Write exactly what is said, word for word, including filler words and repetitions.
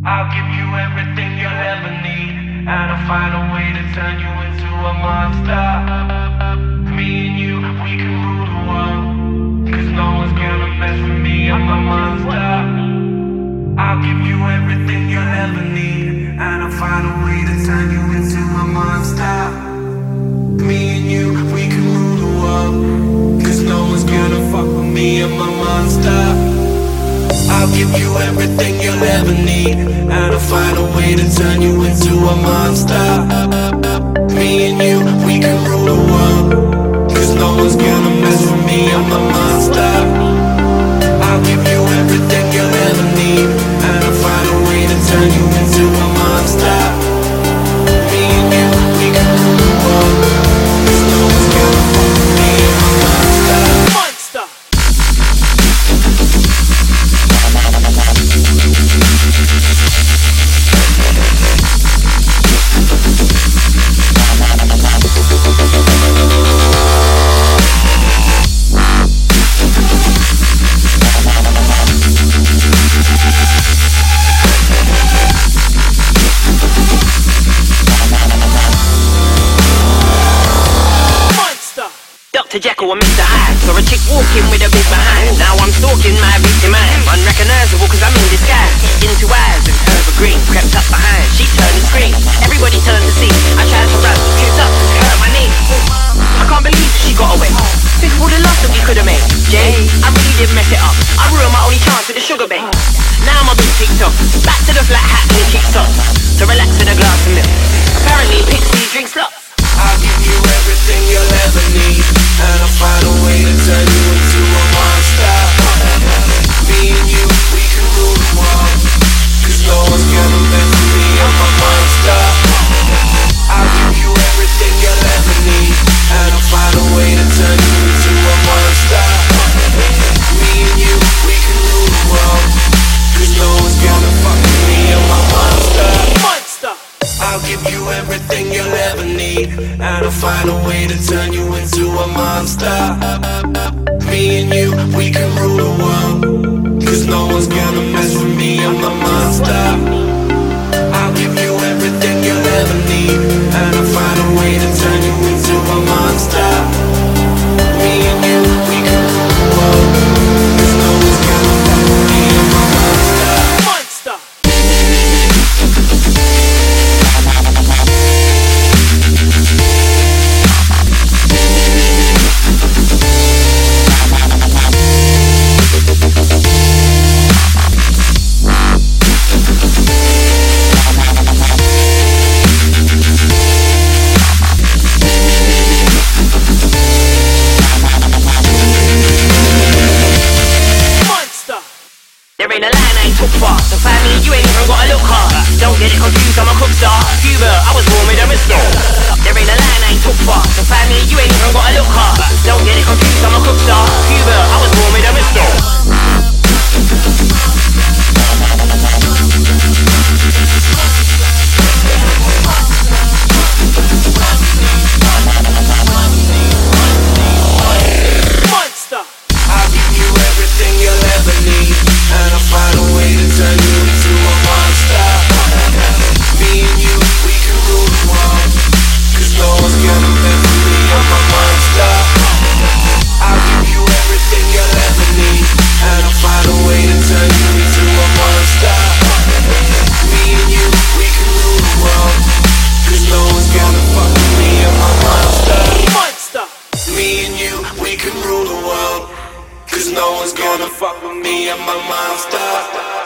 I'll give you everything you'll ever need, and I'll find a way to turn you into a monster. Me and you, we can rule the world, cause no one's gonna mess with me, I'm a monster. I'll give you everything you'll ever need, and I'll find a way to turn you into a monster. Me and you, we can rule the world, cause no one's gonna fuck with me, I'm a monster. I'll give you everything you'll ever need, and I'll find a way to turn you into a monster. Me and you, we can rule the world, cause no one's gonna mess with me, I'm a monster. I'll give you everything you'll ever need, and I'll find a way to turn you into a monster. Me and you, we can rule the world, cause no one's gonna fuck with me, I'm a monster. Monster! Doctor Jekyll and Mister Hyde. Saw a chick walking with a big behind. Now I'm stalking my victim. I'm unrecognizable cause I'm in disguise. Into eyes and evergreen. Crept up behind, she turned and screamed. Everybody turned to see. I tried to run, tripped up and hurt my knee. I can't believe she got away. Think of all the love that we could have made. Jay, I really did mess it up. I ruined my only chance with the sugar bait. Now I'm a big TikTok. Back to the flat hat and the kick socks. To relax in a glass of milk. Apparently Pixie drinks lots. I'll give you everything you'll ever need, and I'll find a way to turn you into a monster. Me and you, we can rule the world, cause no one's gonna mess with me, I'm a monster. I'll give you everything you'll ever need, and I'll find a way to turn you into a monster. Me and you, we can rule the world, cause no one's gonna fuck with me, I'm a monster. Monster! I'll give you everything you'll ever need, and I'll find a way to turn you into a monster. Me and you, we can rule the world, cause no one's gonna mess with me, I'm a monster. I'll give you everything you'll ever need, and I'll find a way to turn you into a monster. Me and you, we can rule the world, cause no one's gonna fuck with me, I'm a monster. Monster! There ain't a line I ain't took far. So find me, you ain't even gotta look hard. Don't get it confused, I'm a cook star. Cuba, I was born with a mister. There ain't a line I ain't took far. So find me, you ain't even gotta look hard. Don't get it confused, I'm a cook star. Cuba, I was born with a mister. Monster! I'll give you everything you'll ever need, and I'll find a way to turn you into a monster. Me and you, we can rule the world, cause no one's gonna mess with me, I'm a monster. I'll give you everything you'll ever need, and I'll find a way to turn you into a monster. Me and you, we can rule the world, cause no one's gonna fuck with me, I'm a monster. Monster! Me and you, we can rule the world, cause no one's gonna fuck with me, I'm a monster.